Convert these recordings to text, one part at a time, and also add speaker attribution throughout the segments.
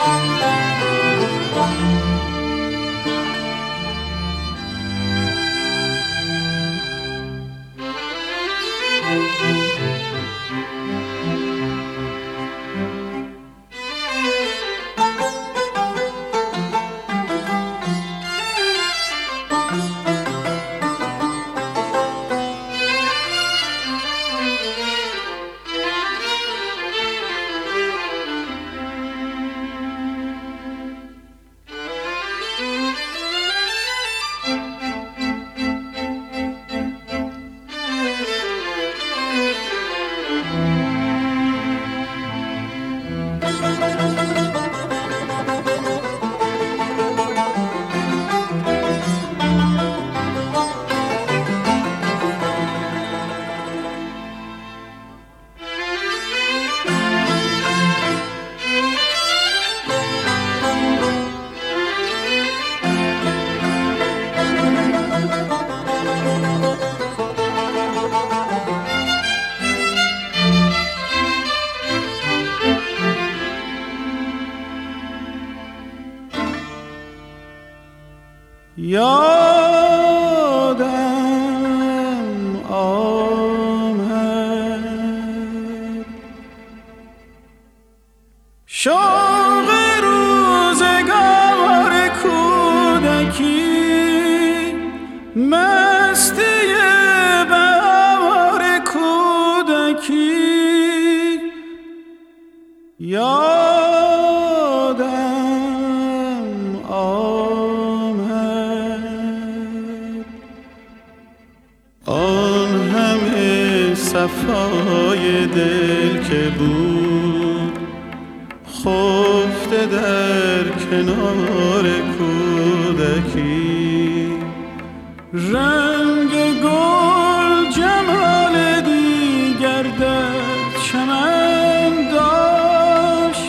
Speaker 1: یادم آمد شوق روزگار کودکی، مستی بهار کودکی. یادم آمد آن همه صفای دل که بود خفته در کنار کودکی. رنگ گل جمال دیگر در چمن داشت،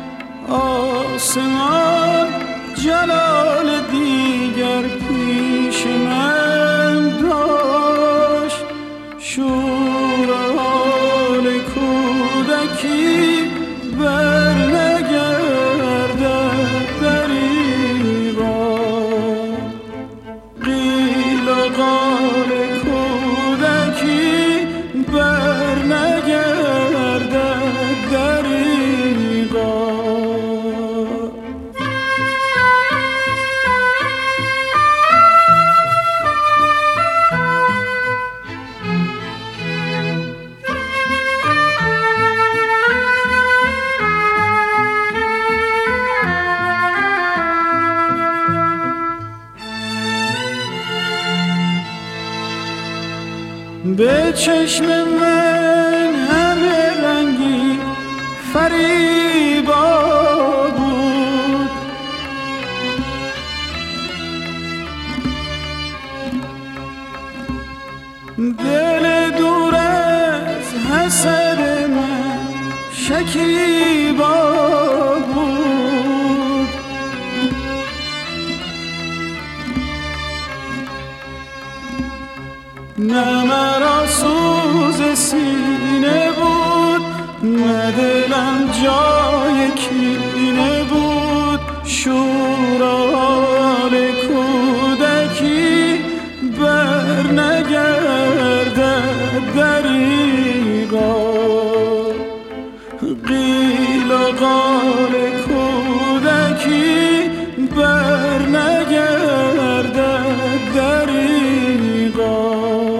Speaker 1: آسمان جلال دیگر پیش من داشت. شور حال کودکی بر نگردد دریغا، قیل و قال کودکی بر نگردد دریغا. به چشم من همه رنگی فریبا بود، دل دور از حسد من شکیبا بود. نه مرا سوز سینه بود، نه دلم جای کینه بود. شور حال کودکی بر نگردد دریغا، قیل و قال کودکی بر نگردد دریغا.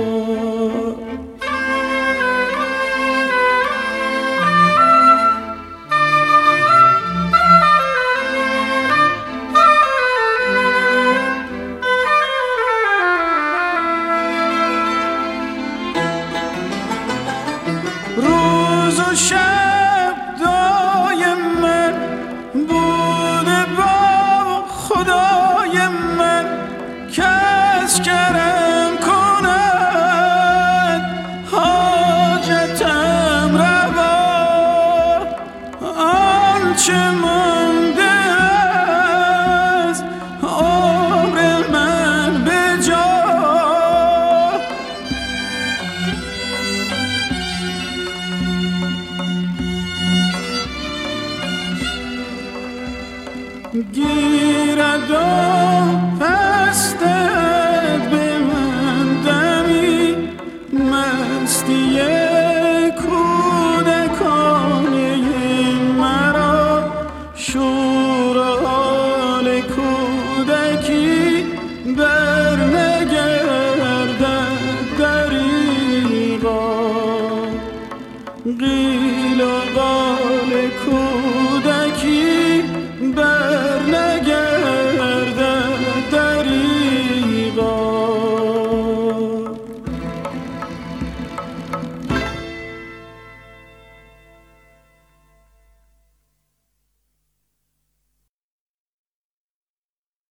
Speaker 1: روز و شب دایم من بوده با خدای من، کس کرم کند حاجتم روا. آنچه مانده از عمر من به جا، گیرد و پستت به من دمی مستی کودکانه مرا شور و حال کودکی بر نگردد دریغا قیل و قال کودکی بر